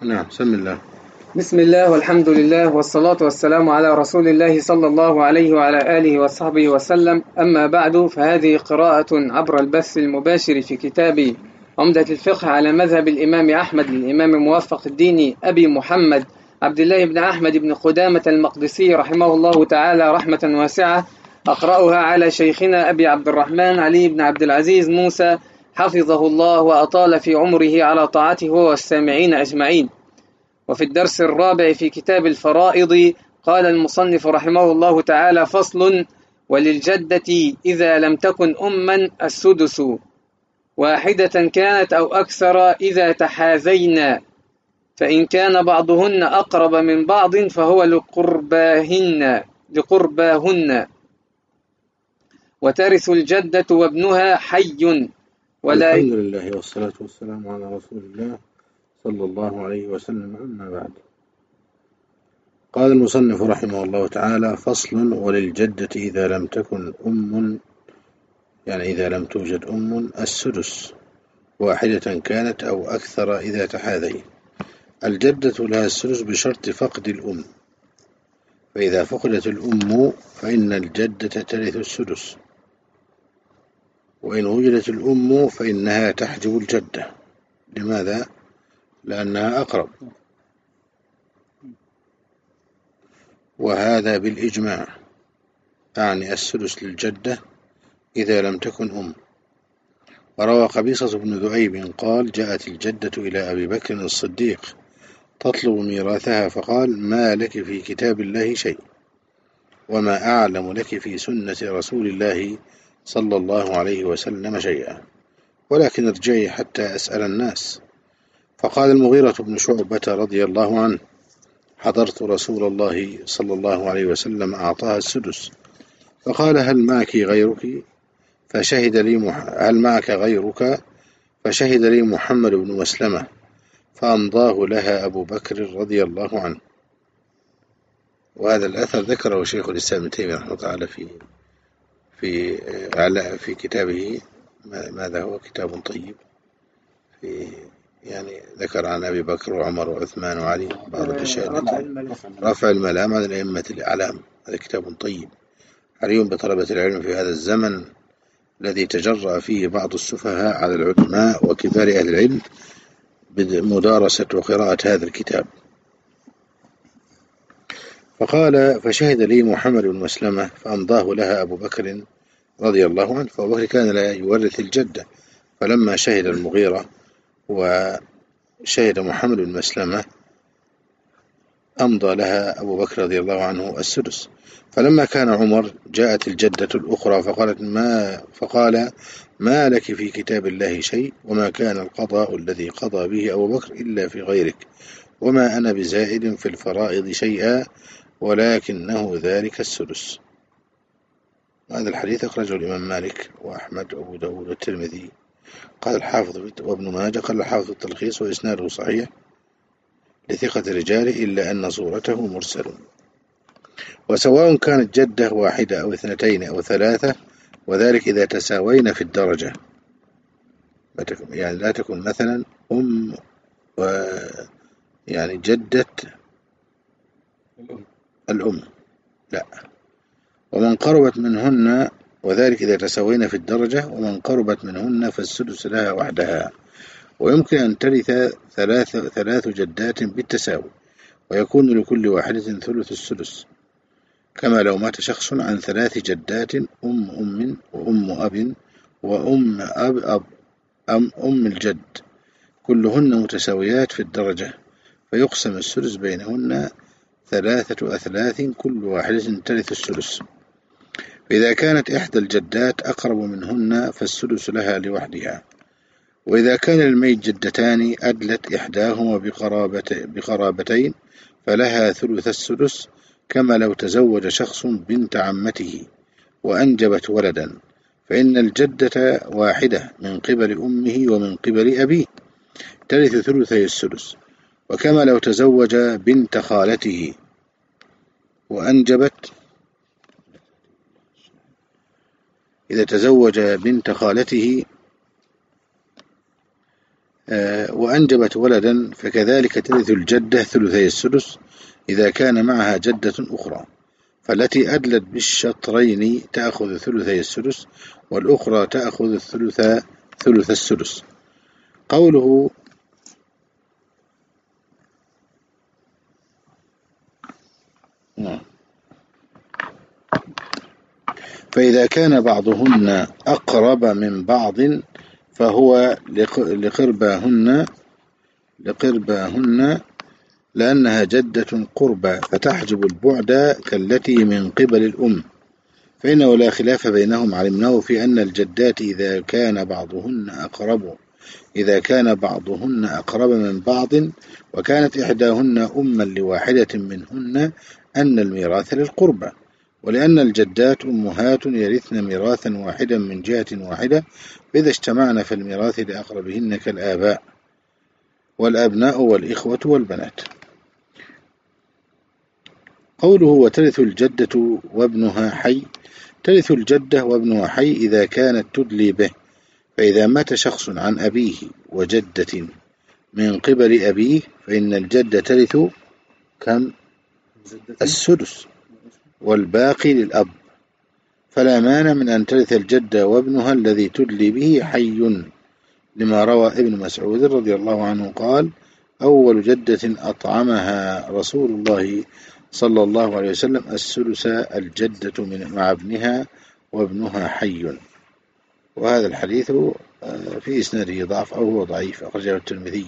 نعم، بسم الله. بسم الله والحمد لله والصلاة والسلام على رسول الله صلى الله عليه وعلى آله وصحبه وسلم. أما بعد، فهذه قراءة عبر البث المباشر في كتاب عمدة الفقه على مذهب الإمام أحمد الإمام موفق الدين أبي محمد عبد الله بن أحمد بن قدامة المقدسي رحمه الله تعالى رحمة واسعة. أقرأها على شيخنا أبي عبد الرحمن علي بن عبد العزيز موسى حفظه الله وأطال في عمره على طاعته والسامعين أجمعين. وفي الدرس الرابع في كتاب الفرائض قال المصنف رحمه الله تعالى: فصل: وللجدة إذا لم تكن أما السدس، واحدة كانت أو أكثر إذا تحاذينا، فإن كان بعضهن أقرب من بعض فهو لقرباهن، وترث الجدة وابنها حي ولا. الحمد لله والصلاة والسلام على رسول الله صلى الله عليه وسلم. أما بعد، قال المصنف رحمه الله تعالى: فصل: وللجدة إذا لم تكن أم، يعني إذا لم توجد أم، السدس، واحدة كانت أو أكثر إذا تحاذي. الجدة لها السدس بشرط فقد الأم، فإذا فقدت الأم فإن الجدة ترث السدس، وإن وجدت الأم فإنها تحجب الجدة. لماذا؟ لأنها أقرب، وهذا بالإجماع، أعني السدس للجدة إذا لم تكن أم. وروى قبيصة بن ذؤيب قال: جاءت الجدة إلى أبي بكر الصديق تطلب ميراثها، فقال: ما لك في كتاب الله شيء، وما أعلم لك في سنة رسول الله صلى الله عليه وسلم شيئا، ولكن ارجعي حتى أسأل الناس. فقال المغيرة بن شعبة رضي الله عنه: حضرت رسول الله صلى الله عليه وسلم أعطاها السدس، فقال: هل معك غيرك؟ فشهد لي محمد بن مسلمة، فأمضاه لها أبو بكر رضي الله عنه. وهذا الأثر ذكره شيخ الإسلام ابن تيمية رحمه الله تعالى في كتابه، ماذا هو؟ كتاب طيب، يعني ذكر عن أبي بكر وعمر وعثمان وعلي بعض الأشياء، رفع الملام عن الأئمة الأعلام. هذا كتاب طيب، حري بطلبة العلم في هذا الزمن الذي تجرأ فيه بعض السفهاء على العلماء وكبار أهل العلم بمدارسة وقراءة هذا الكتاب. فقال: فشهد لي محمد بن مسلمة، فأمضاه لها أبو بكر رضي الله عنه. فأبو بكر كان لا يورث الجدة، فلما شهد المغيرة وشهد محمد بن مسلمة أمضى لها أبو بكر رضي الله عنه السدس. فلما كان عمر جاءت الجدة الأخرى فقال: ما لك في كتاب الله شيء، وما كان القضاء الذي قضى به أبو بكر إلا في غيرك، وما أنا بزائد في الفرائض شيئا، ولكنه ذلك السدس. هذا الحديث أخرجه الإمام مالك وأحمد وأبو داود والترمذي. قال الحافظ وابن ماجه قال الحافظ التلخيص: وإسناده صحيح لثقة رجاله، إلا أن صورته مرسل. وسواء كانت جدة واحدة أو اثنتين أو ثلاثة، وذلك إذا تساوين في الدرجة، يعني لا تكون مثلا يعني جدة الأم، لا، ومن قربت منهن، وذلك إذا تساوين في الدرجة، ومن قربت منهن فالسدس لها وحدها. ويمكن أن ترث ثلاث جدات بالتساوي، ويكون لكل واحدة ثلث السدس، كما لو مات شخص عن ثلاث جدات: أم وأم أب وأم أب أم الجد، كلهن متساويات في الدرجة، فيقسم السدس بينهن ثلاثة أثلاث، كل واحدة ترث السدس. فإذا كانت إحدى الجدات أقرب منهن فالسدس لها لوحدها. وإذا كان للميت جدتان أدلت إحداهما بقرابتين فلها ثلث السدس، كما لو تزوج شخص بنت عمته وأنجبت ولدا، فإن الجدة واحدة من قبل أمه ومن قبل أبيه ترث ثلثي السدس. وكما لو تزوج بنت خالته وأنجبت، إذا تزوج بنت خالته وأنجبت ولدا فكذلك ترث الجدة ثلثي السدس إذا كان معها جدة أخرى، فالتي أدلت بالشطرين تأخذ ثلثي السدس، والأخرى تأخذ ثلث السدس. قوله فإذا كان بعضهن أقرب من بعض فهو لقرباهن لأنها جدة قربى فتحجب البعد كالتي من قبل الأم، فإنه لا خلاف بينهم علمناه في أن الجدات إذا كان بعضهن أقرب من بعض وكانت إحداهن أما لواحدة منهن أن الميراث للقربى، ولأن الجدات أمهات يرثن ميراثا واحدا من جهة واحدة، فإذا اجتمعن فالميراث لأقربهن كالآباء والأبناء والإخوة والبنات. قوله وترث الجدة وابنها حي، ترث الجدة وابنها حي إذا كانت تدلي به، فإذا مات شخص عن أبيه وجدة من قبل أبيه فإن الجدة ترث كم؟ السدس، والباقي للأب، فلا مانع من أن ترث الجدة وابنها الذي تدلي به حي، لما روى ابن مسعود رضي الله عنه قال أول جدة أطعمها رسول الله صلى الله عليه وسلم السدس الجدة مع ابنها وابنها حي. وهذا الحديث في إسناده ضعف أو هو ضعيف، أخرجه الترمذي.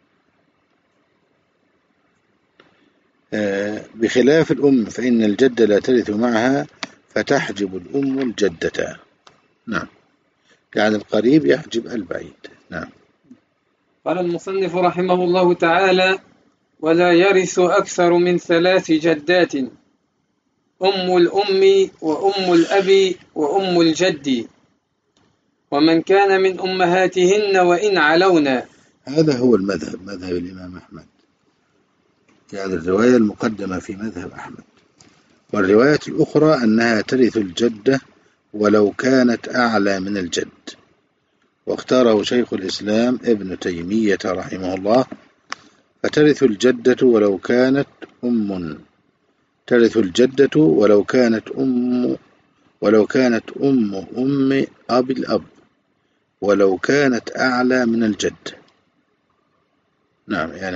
بخلاف الأم فإن الجدة لا ترث معها فتحجب الأم الجدة. نعم، يعني القريب يحجب البعيد. نعم. قال المصنف رحمه الله تعالى ولا يرث أكثر من 3 جدات، أم الأم وأم الأب وأم الجد، ومن كان من أمهاتهن وإن علونا. هذا هو مذهب الإمام أحمد، يعني الرواية المقدمة في مذهب أحمد. والرواية الأخرى أنها ترث الجدة ولو كانت أعلى من الجد، واختاره شيخ الإسلام ابن تيمية رحمه الله، فترث الجدة ولو كانت ترث الجدة ولو كانت أم أب الأب ولو كانت أعلى من الجد. نعم، يعني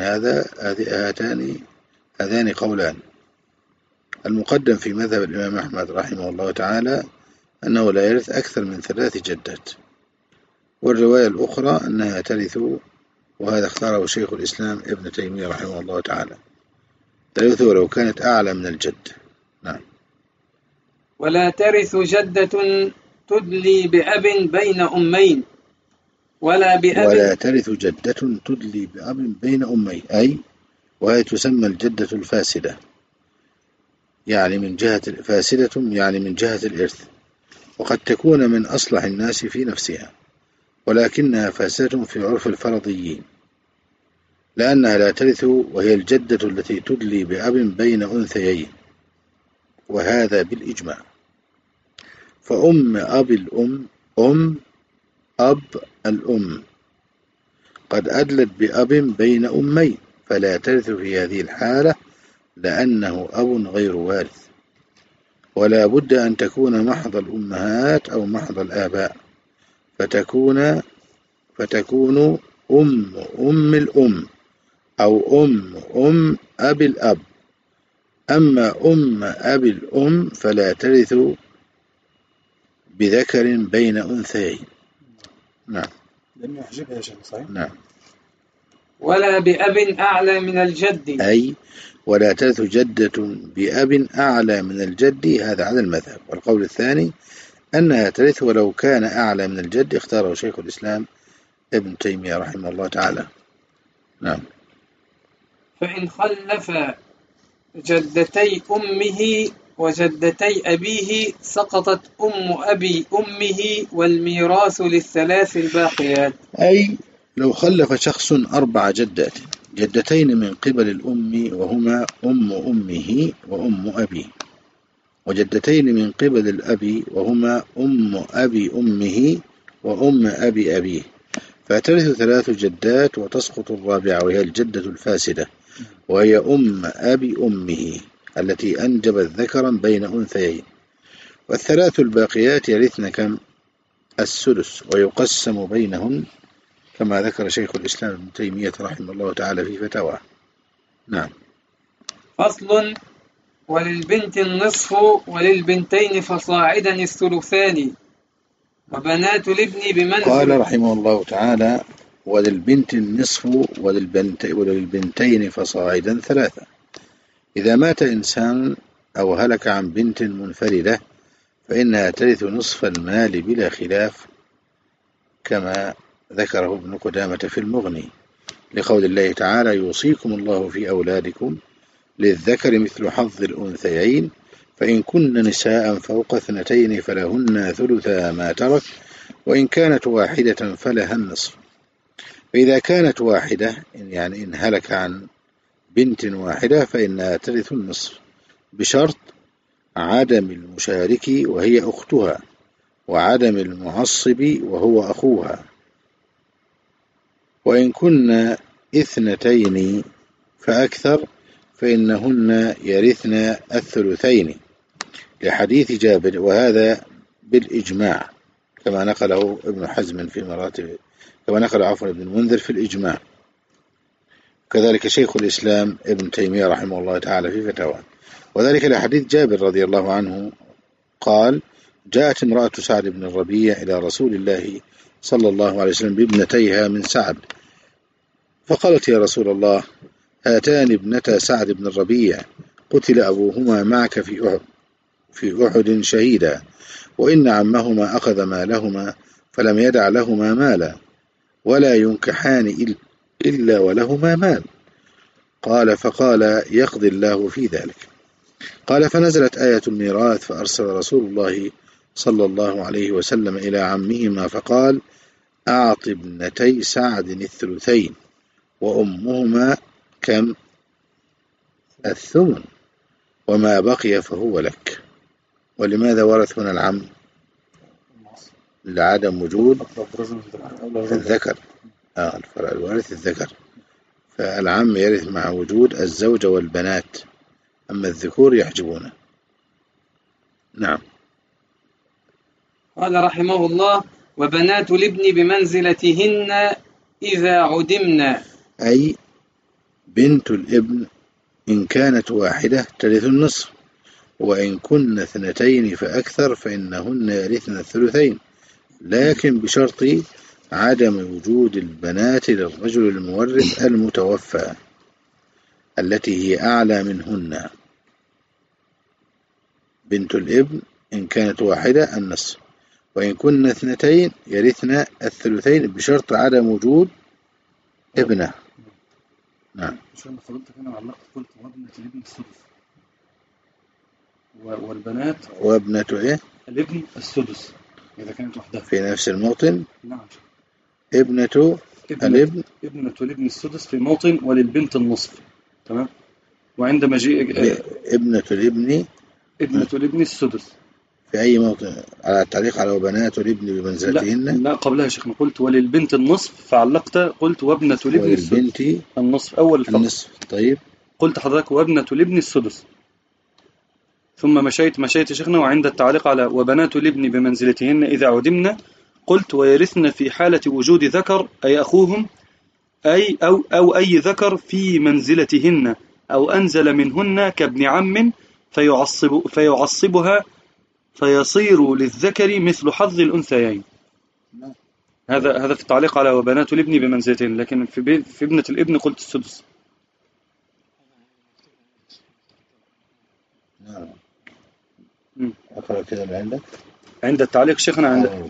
هذان قولان. المقدم في مذهب الإمام أحمد رحمه الله تعالى أنه لا يرث أكثر من 3 جدات، والرواية الأخرى أنها ترث، وهذا اختاره شيخ الإسلام ابن تيمية رحمه الله تعالى، ترث ولو كانت أعلى من الجد. نعم. ولا ترث جدة تدلي بأب بين أمين ولا ترث جدة تدلي بأب بين أمين، أي وهي تسمى الجدة الفاسدة، يعني من جهة الإرث، وقد تكون من أصلح الناس في نفسها، ولكنها فاسدة في عرف الفرضيين، لأنها لا ترث، وهي الجدة التي تدلي بأب بين أنثيين، وهذا بالإجماع. فأم أب الأم أب الأم قد أدلت بأب بين أمين، فلا ترث في هذه الحالة لأنه أب غير وارث، ولا بد أن تكون محض الأمهات أو محض الآباء، فتكون أم الأم أو أم أب الأب. أما أم أب الأم فلا ترث بذكر بين أنثيين. نعم، لم يحجبها شيء، صحيح؟ نعم. ولا بأب أعلى من الجد، أي ولا ترث جدة بأب أعلى من الجد، هذا على المذهب. والقول الثاني أنها ترث ولو كان أعلى من الجد، اختاره شيخ الإسلام ابن تيمية رحمه الله تعالى. نعم. فإن خلف جدتي أمه وجدتي أبيه سقطت أم أبي أمه والميراث للثلاث الباقيات. أي لو خلف شخص 4 جدات، جدتين من قبل الأم وهما أم أمه وأم أبيه، وجدتين من قبل الأب وهما أم أبي أمه وأم أبي أبيه، فترث 3 جدات وتسقط الرابعة وهي الجدة الفاسدة، وهي أم أبي أمه التي أنجبت ذكرا بين أنثيين. والثلاث الباقيات يرثن كم؟ السدس، ويقسم بينهن كما ذكر شيخ الإسلام ابن تيمية رحمه الله تعالى في فتاواه. نعم. فصل: وللبنت النصف وللبنتين فصاعدا الثلثان وبنات الابن بمنزل. قال رحمه الله تعالى: وللبنت النصف وللبنتين فصاعدا 3. إذا مات إنسان أو هلك عن بنت منفردة فإنها ترث نصف المال بلا خلاف، كما ذكره ابن قدامة في المغني، لقول الله تعالى: يوصيكم الله في أولادكم للذكر مثل حظ الأنثيين، فإن كن نساء فوق 2 فلهن ثلثا ما ترك، وإن كانت واحدة فلها النصف. فإذا كانت واحدة يعني إن هلك عن بنت واحدة فإنها ترث النصف بشرط عدم المشارك وهي أختها، وعدم المعصب وهو أخوها. وإن كن 2 فأكثر فإنهن يرثن الثلثين، لحديث جابر، وهذا بالإجماع كما نقله ابن حزم في مراتب، كما نقل ابن المنذر في الإجماع، كذلك شيخ الإسلام ابن تيمية رحمه الله تعالى في فتاواه. وذلك لحديث جابر رضي الله عنه قال: جاءت امرأة سعد بن الربيع إلى رسول الله صلى الله عليه وسلم بابنتيها من سعد، فقالت: يا رسول الله، هاتان ابنتا سعد بن الربيع قتل أبوهما معك في أحد شهيدا، وإن عمهما أخذ مالهما فلم يدع لهما مالا، ولا ينكحان إلا ولهما مال. قال: فقال: يقضي الله في ذلك. قال: فنزلت آية الميراث، فأرسل رسول الله صلى الله عليه وسلم إلى عمهما فقال: أعط ابنتي سعد الثلثين وأمهما كم؟ 8، وما بقي فهو لك. ولماذا ورث هنا العم؟ لعدم وجود الذكر. الفرع الوارث الذكر، فالعم يرث مع وجود الزوجة والبنات، أما الذكور يحجبونه. نعم. قال رحمه الله: وبنات الابن بمنزلتهن إذا عدمنا، أي بنت الابن إن كانت واحدة ترث النصف، وإن كن 2 فأكثر فإنهن يرثن الثلثين، لكن بشرط عدم وجود البنات للرجل المورث المتوفى التي هي أعلى منهن. بنت الابن إن كانت واحدة النصف، وإن كن 2 يرثن الثلثين بشرط عدم وجود ابنه. نعم. عشان فضلتك أنا علقت قلت وابنة الابن السدس، والبنات وابنة إيه؟ الابن السدس إذا كانت وحدها في نفس الموطن. نعم. ابنة الابن السدس في موطن، وللبنت النصف. تمام. وعند مجيء ابنة الابن السدس في أي موطن؟ على التعليق على وبنات الابن بمنزلتهن. لا قبلها يا شيخنا قلت وللبنت النصف، فعلقت قلت وابنة الابن السدس النصف أول الفقر. النصف. طيب. قلت حضرتك وابنة الابن السدس، ثم مشيت يا شيخنا، وعند التعليق على وبنات الابن بمنزلتهن إذا عدمنا قلت ويرثن في حالة وجود ذكر أي أخوهم أو أي ذكر في منزلتهن أو أنزل منهن كابن عم فيعصبها فيصير للذكر مثل حظ الأنثيين. هذا في التعليق على وبنات الابن بمنزلتهن، لكن في ابنة الابن قلت السدس. نعم. أقرأ كده اللي عندك عند التعليق شيخنا عند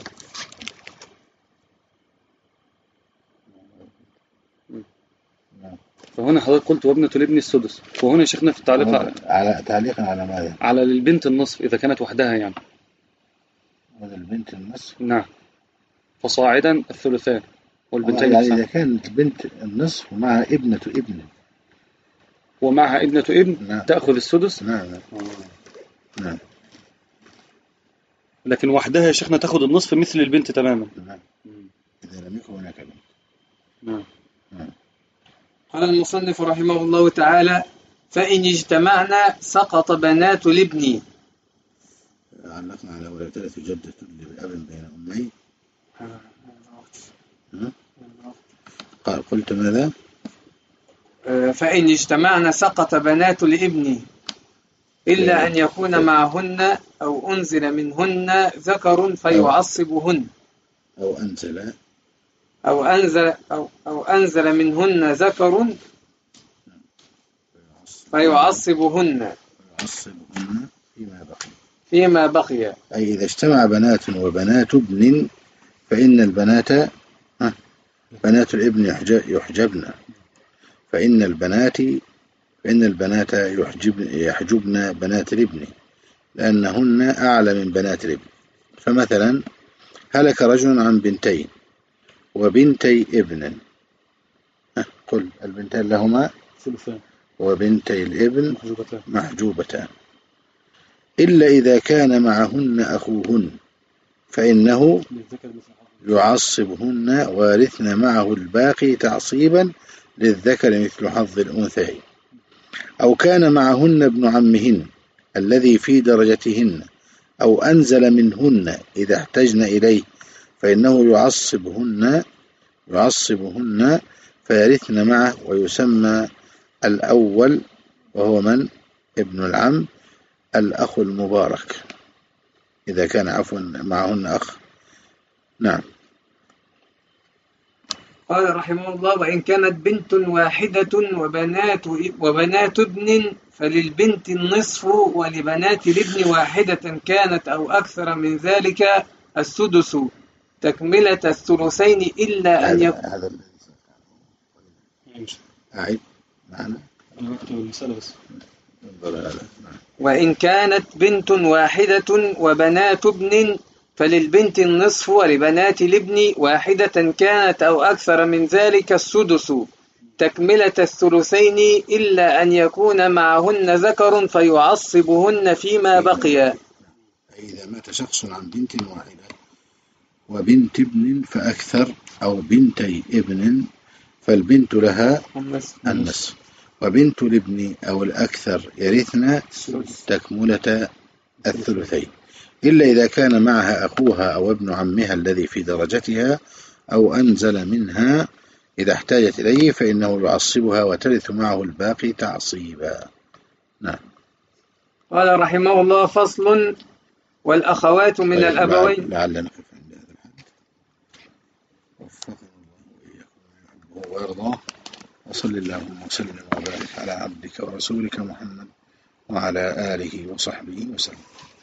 فهنا حضرتك قلت وابنة الابن السدس، وهنا شيخنا في التعليق على تعليقا على ماذا؟ على للبنت النصف إذا كانت وحدها يعني. البنت النصف. نعم. فصاعدا الثلثان والبنتين يعني إذا كانت بنت النصف ومعها ابنة ابن ومعها ابنة ابن. نعم. تأخذ السدس. نعم. نعم. لكن وحدها يا شيخنا تأخذ النصف مثل البنت تماما. نعم. إذا لم يكن هناك بنت. نعم. قال المصنف رحمه الله تعالى: فإن اجتمعنا سقط بنات الابن. علقنا على ولا ترث جدة لأب بين أمين. قال قلت ماذا؟ فإن اجتمعنا سقط بنات الابن إلا أن يكون معهن أو أنزل منهن ذكر فيعصبهن أو أنزل منهن ذكر فيعصبهن فيما بقي. أي إذا اجتمع بنات وبنات ابن فإن البنات بنات الابن يحجبن، فإن البنات يحجبن بنات الابن لأنهن أعلى من بنات الابن. فمثلا هلك رجل عن بنتين وبنتي ابن، قل البنتين لهما ثلثان وبنتي الابن محجوبتان، إلا إذا كان معهن أخوهن فإنه يعصبهن وارثن معه الباقي تعصيبا للذكر مثل حظ الأنثيين، أو كان معهن ابن عمهن الذي في درجتهن أو أنزل منهن إذا احتجن إليه فإنه يعصبهن فيرثن معه، ويسمى الأول وهو من ابن العم الأخ المبارك إذا كان عفوا معهن أخ. نعم. قال رحمه الله: وإن كانت بنت واحدة وبنات ابن فللبنت النصف، ولبنات الابن واحدة كانت أو أكثر من ذلك السدس تكملة الثلثين إلا أن يكون. هذا أعيد معنا بس. وإن كانت بنت واحدة وبنات ابن فللبنت النصف، ولبنات الابن واحدة كانت أو أكثر من ذلك السدس تكملة الثلثين إلا أن يكون معهن ذكر فيعصبهن فيما بقي. إذا مات شخص عن بنت واحدة وبنت ابن فأكثر أو بنتي ابن فالبنت لها النصف، وبنت الابن أو الأكثر يرثن تكملة الثلثين، إلا إذا كان معها أخوها أو ابن عمها الذي في درجتها أو أنزل منها إذا احتاجت إليه فإنه يعصبها وترث معه الباقي تعصيبا. نعم. قال رحمه الله: فصل: والأخوات من الأبوين. لعلنا نقف عند هذا الحد. وفقنا الله وإياكم ويرضاه، وصل اللهم وسلم وبارك على عبدك ورسولك محمد وعلى آله وصحبه وسلم.